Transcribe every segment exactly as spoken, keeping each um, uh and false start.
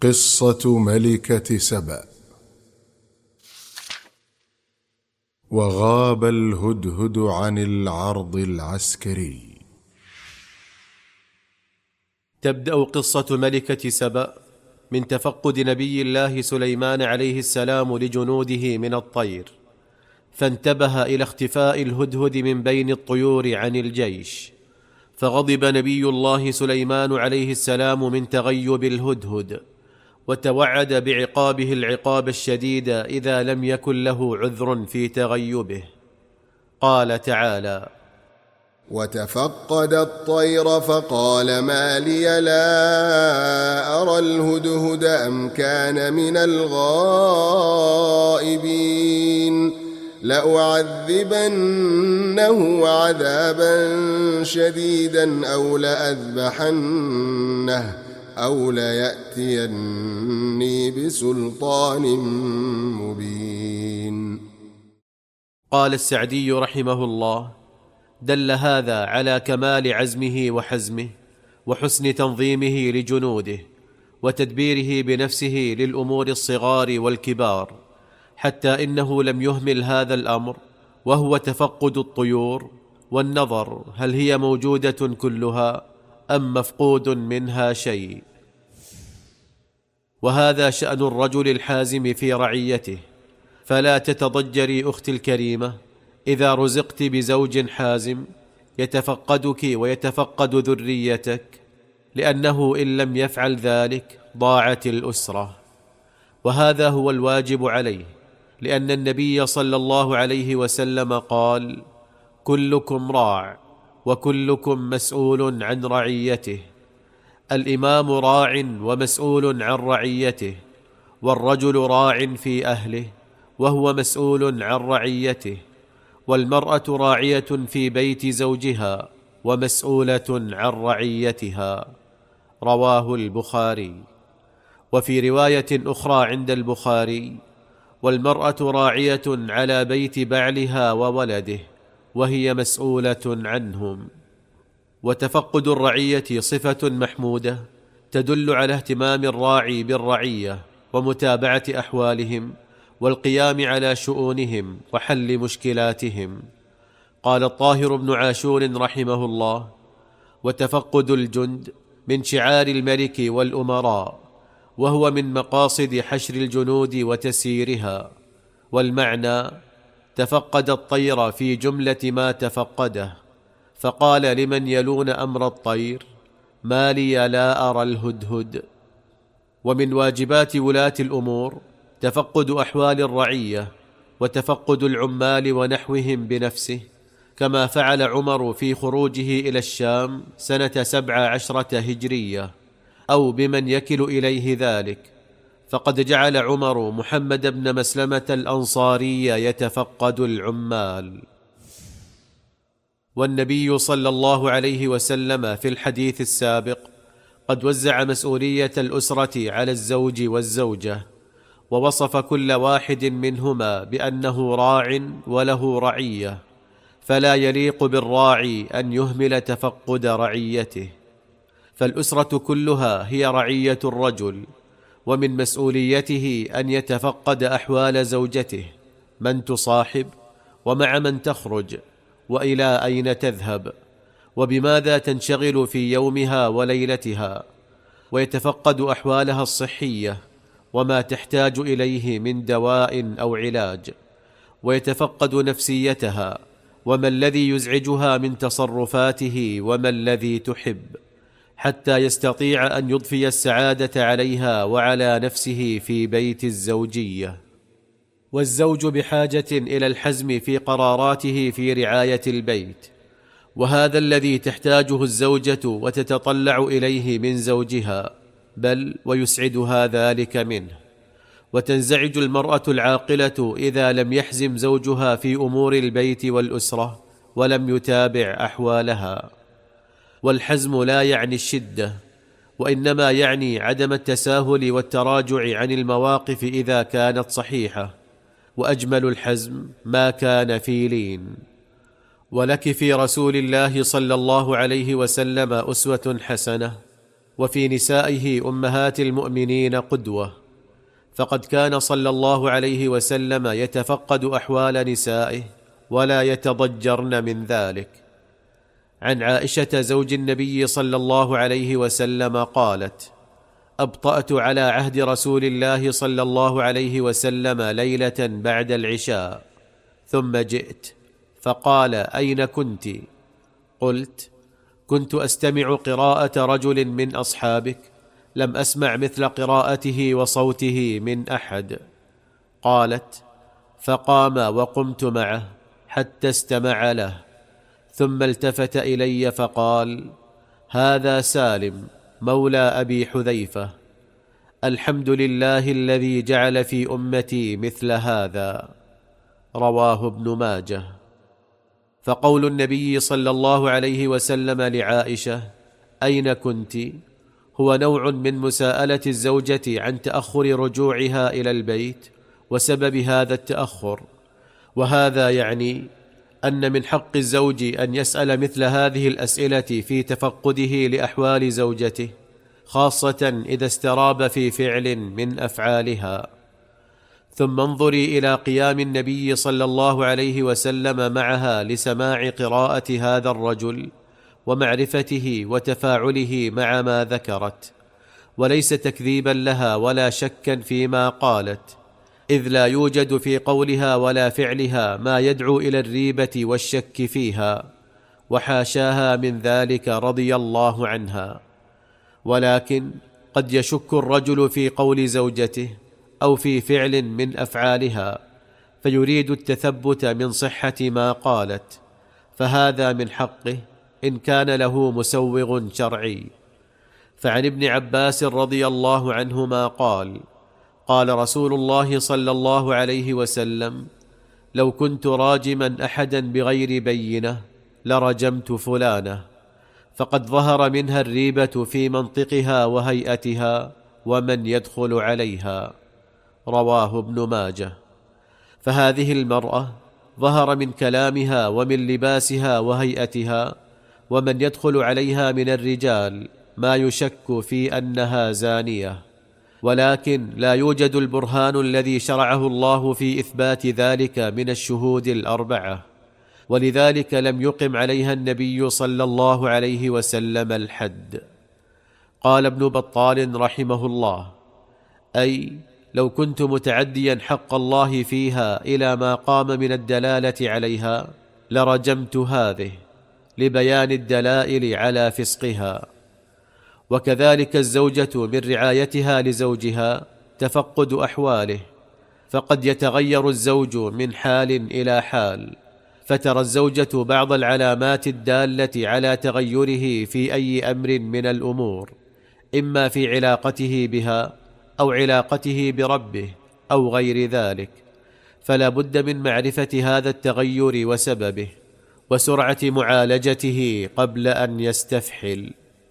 قصة ملكة سبأ. وغاب الهدهد عن العرض العسكري. تبدأ قصة ملكة سبأ من تفقد نبي الله سليمان عليه السلام لجنوده من الطير، فانتبه إلى اختفاء الهدهد من بين الطيور عن الجيش، فغضب نبي الله سليمان عليه السلام من تغيب الهدهد، وتوعد بعقابه العقاب الشديد إذا لم يكن له عذر في تغيبه. قال تعالى: وتفقد الطير فقال ما لي لا أرى الهدهد أم كان من الغائبين لأعذبنه عذابا شديدا أو لأذبحنه أو ليأتيني بسلطان مبين. قال السعدي رحمه الله: دل هذا على كمال عزمه وحزمه وحسن تنظيمه لجنوده وتدبيره بنفسه للأمور الصغار والكبار، حتى إنه لم يهمل هذا الأمر، وهو تفقد الطيور والنظر هل هي موجودة كلها أم مفقود منها شيء. وهذا شأن الرجل الحازم في رعيته، فلا تتضجري أختي الكريمة إذا رزقت بزوج حازم يتفقدك ويتفقد ذريتك، لأنه إن لم يفعل ذلك ضاعت الأسرة. وهذا هو الواجب عليه، لأن النبي صلى الله عليه وسلم قال: كلكم راع وكلكم مسؤول عن رعيته. الإمام راع ومسؤول عن رعيته، والرجل راع في أهله وهو مسؤول عن رعيته، والمرأة راعية في بيت زوجها ومسؤولة عن رعيتها. رواه البخاري. وفي رواية أخرى عند البخاري: والمرأة راعية على بيت بعلها وولده وهي مسؤولة عنهم. وتفقد الرعية صفة محمودة تدل على اهتمام الراعي بالرعية ومتابعة أحوالهم والقيام على شؤونهم وحل مشكلاتهم. قال الطاهر بن عاشور رحمه الله: وتفقد الجند من شعار الملك والأمراء، وهو من مقاصد حشر الجنود وتسييرها. والمعنى: تفقد الطير في جملة ما تفقده، فقال لمن يلون أمر الطير: ما لي لا أرى الهدهد. ومن واجبات ولاة الأمور تفقد أحوال الرعية وتفقد العمال ونحوهم بنفسه، كما فعل عمر في خروجه إلى الشام سنة سبع عشرة هجرية، أو بمن يكل إليه ذلك، فقد جعل عمر محمد بن مسلمة الأنصاري يتفقد العمال. والنبي صلى الله عليه وسلم في الحديث السابق قد وزع مسؤولية الأسرة على الزوج والزوجة، ووصف كل واحد منهما بأنه راع وله رعية، فلا يليق بالراعي أن يهمل تفقد رعيته. فالأسرة كلها هي رعية الرجل، ومن مسؤوليته أن يتفقد أحوال زوجته، من تصاحب ومع من تخرج وإلى أين تذهب وبماذا تنشغل في يومها وليلتها، ويتفقد أحوالها الصحية وما تحتاج إليه من دواء أو علاج، ويتفقد نفسيتها وما الذي يزعجها من تصرفاته وما الذي تحب، حتى يستطيع أن يضفي السعادة عليها وعلى نفسه في بيت الزوجية. والزوج بحاجة إلى الحزم في قراراته في رعاية البيت، وهذا الذي تحتاجه الزوجة وتتطلع إليه من زوجها، بل ويسعدها ذلك منه. وتنزعج المرأة العاقلة إذا لم يحزم زوجها في أمور البيت والأسرة ولم يتابع أحوالها. والحزم لا يعني الشدة، وإنما يعني عدم التساهل والتراجع عن المواقف إذا كانت صحيحة، وأجمل الحزم ما كان في لين. ولك في رسول الله صلى الله عليه وسلم أسوة حسنة، وفي نسائه أمهات المؤمنين قدوة، فقد كان صلى الله عليه وسلم يتفقد أحوال نسائه ولا يتضجرن من ذلك. عن عائشة زوج النبي صلى الله عليه وسلم قالت: أبطأت على عهد رسول الله صلى الله عليه وسلم ليلة بعد العشاء، ثم جئت فقال: أين كنت؟ قلت: كنت أستمع قراءة رجل من أصحابك لم أسمع مثل قراءته وصوته من أحد. قالت: فقام وقمت معه حتى استمع له، ثم التفت إلي فقال: هذا سالم مولى أبي حذيفة، الحمد لله الذي جعل في أمتي مثل هذا. رواه ابن ماجه. فقول النبي صلى الله عليه وسلم لعائشة: أين كنت؟ هو نوع من مساءلة الزوجة عن تأخر رجوعها إلى البيت وسبب هذا التأخر، وهذا يعني أن من حق الزوج أن يسأل مثل هذه الأسئلة في تفقده لأحوال زوجته، خاصة إذا استراب في فعل من أفعالها. ثم انظري إلى قيام النبي صلى الله عليه وسلم معها لسماع قراءة هذا الرجل ومعرفته وتفاعله مع ما ذكرت، وليس تكذيبا لها ولا شكا فيما قالت، إذ لا يوجد في قولها ولا فعلها ما يدعو إلى الريبة والشك فيها، وحاشاها من ذلك رضي الله عنها. ولكن قد يشك الرجل في قول زوجته أو في فعل من أفعالها، فيريد التثبت من صحة ما قالت، فهذا من حقه إن كان له مسوغ شرعي. فعن ابن عباس رضي الله عنهما قال: قال رسول الله صلى الله عليه وسلم: لو كنت راجما أحدا بغير بينة لرجمت فلانة، فقد ظهر منها الريبة في منطقها وهيئتها ومن يدخل عليها. رواه ابن ماجه. فهذه المرأة ظهر من كلامها ومن لباسها وهيئتها ومن يدخل عليها من الرجال ما يشك في أنها زانية، ولكن لا يوجد البرهان الذي شرعه الله في إثبات ذلك من الشهود الأربعة، ولذلك لم يقم عليها النبي صلى الله عليه وسلم الحد. قال ابن بطال رحمه الله: أي لو كنت متعديا حق الله فيها إلى ما قام من الدلالة عليها لرجمت هذه، لبيان الدلائل على فسقها. وكذلك الزوجة من رعايتها لزوجها تفقد أحواله، فقد يتغير الزوج من حال إلى حال، فترى الزوجة بعض العلامات الدالة على تغيره في أي أمر من الأمور، إما في علاقته بها أو علاقته بربه أو غير ذلك، فلا بد من معرفة هذا التغير وسببه وسرعة معالجته قبل أن يستفحل.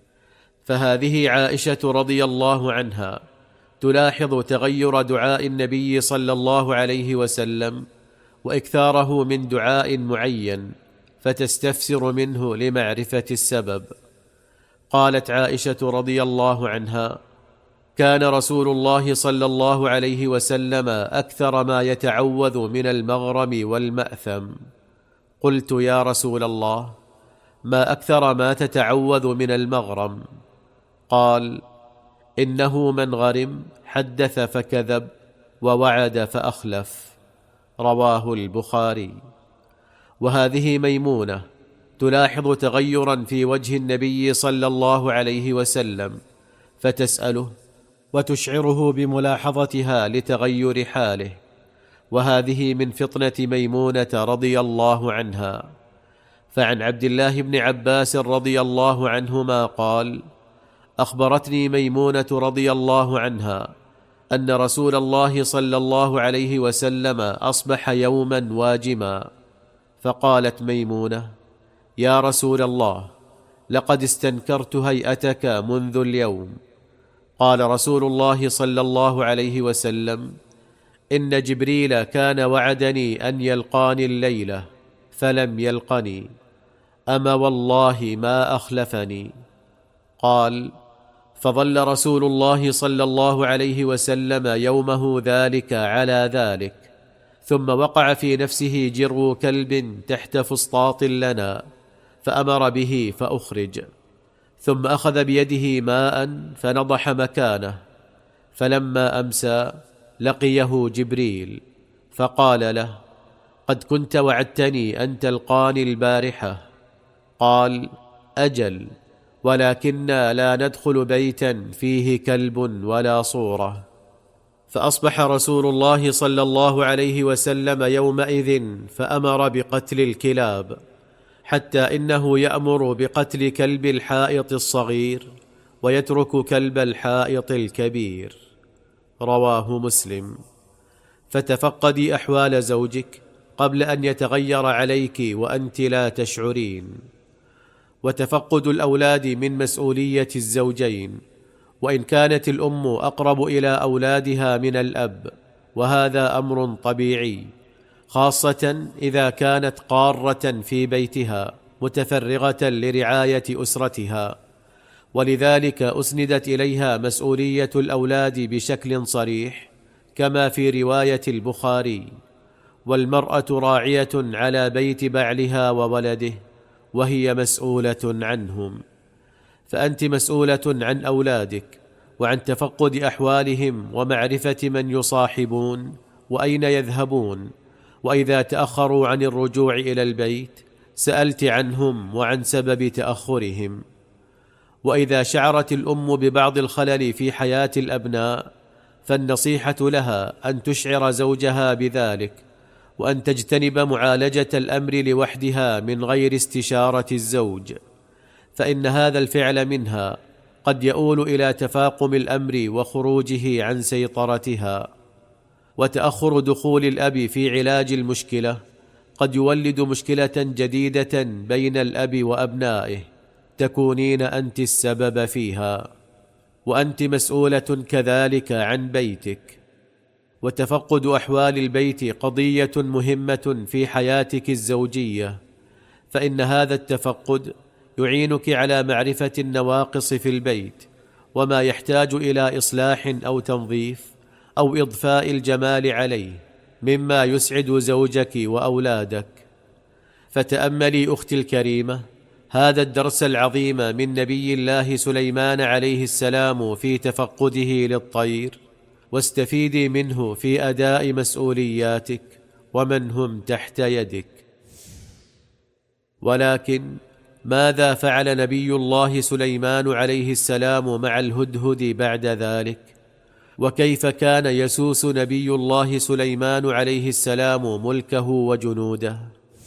فهذه عائشة رضي الله عنها تلاحظ تغير دعاء النبي صلى الله عليه وسلم وإكثاره من دعاء معين، فتستفسر منه لمعرفة السبب. قالت عائشة رضي الله عنها: كان رسول الله صلى الله عليه وسلم أكثر ما يتعوذ من المغرم والمأثم. قلت: يا رسول الله، ما أكثر ما تتعوذ من المغرم؟ قال: إنه من غرم حدث فكذب ووعد فأخلف. رواه البخاري. وهذه ميمونة تلاحظ تغيرا في وجه النبي صلى الله عليه وسلم، فتسأله وتشعره بملاحظتها لتغير حاله، وهذه من فطنة ميمونة رضي الله عنها. فعن عبد الله بن عباس رضي الله عنهما قال: أخبرتني ميمونة رضي الله عنها أن رسول الله صلى الله عليه وسلم أصبح يوما واجما، فقالت ميمونة: يا رسول الله، لقد استنكرت هيئتك منذ اليوم. قال رسول الله صلى الله عليه وسلم: إن جبريل كان وعدني أن يلقاني الليلة فلم يلقني، أما والله ما أخلفني. قال: فظل رسول الله صلى الله عليه وسلم يومه ذلك على ذلك، ثم وقع في نفسه جرو كلب تحت فسطاط لنا، فأمر به فأخرج، ثم أخذ بيده ماء فنضح مكانه. فلما أمسى لقيه جبريل فقال له: قد كنت وعدتني أن تلقاني البارحة. قال: أجل، ولكننا لا ندخل بيتا فيه كلب ولا صورة. فأصبح رسول الله صلى الله عليه وسلم يومئذ فأمر بقتل الكلاب، حتى إنه يأمر بقتل كلب الحائط الصغير ويترك كلب الحائط الكبير. رواه مسلم. فتفقدي أحوال زوجك قبل أن يتغير عليك وأنت لا تشعرين. وتفقد الأولاد من مسؤولية الزوجين، وإن كانت الأم أقرب إلى أولادها من الأب، وهذا أمر طبيعي، خاصة إذا كانت قارة في بيتها متفرغة لرعاية أسرتها، ولذلك أسندت إليها مسؤولية الأولاد بشكل صريح، كما في رواية البخاري: والمرأة راعية على بيت بعلها وولده وهي مسؤولة عنهم. فأنت مسؤولة عن أولادك، وعن تفقد أحوالهم ومعرفة من يصاحبون وأين يذهبون، وإذا تأخروا عن الرجوع إلى البيت سألت عنهم وعن سبب تأخرهم. وإذا شعرت الأم ببعض الخلل في حياة الأبناء فالنصيحة لها أن تشعر زوجها بذلك، وأن تجتنب معالجة الأمر لوحدها من غير استشارة الزوج، فإن هذا الفعل منها قد يؤول إلى تفاقم الأمر وخروجه عن سيطرتها. وتأخر دخول الأب في علاج المشكلة قد يولد مشكلة جديدة بين الأب وأبنائه تكونين أنت السبب فيها، وأنت مسؤولة كذلك عن بيتك. وتفقد أحوال البيت قضية مهمة في حياتك الزوجية، فإن هذا التفقد يعينك على معرفة النواقص في البيت، وما يحتاج إلى إصلاح أو تنظيف أو إضفاء الجمال عليه مما يسعد زوجك وأولادك. فتأملي أختي الكريمة هذا الدرس العظيم من نبي الله سليمان عليه السلام في تفقده للطير، واستفيدي منه في أداء مسؤولياتك ومن هم تحت يدك. ولكن ماذا فعل نبي الله سليمان عليه السلام مع الهدهد بعد ذلك؟ وكيف كان يسوس نبي الله سليمان عليه السلام ملكه وجنوده؟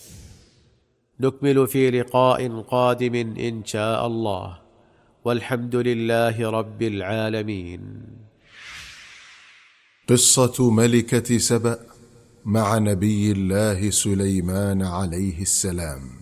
نكمل في لقاء قادم إن شاء الله، والحمد لله رب العالمين. قصة ملكة سبأ مع نبي الله سليمان عليه السلام.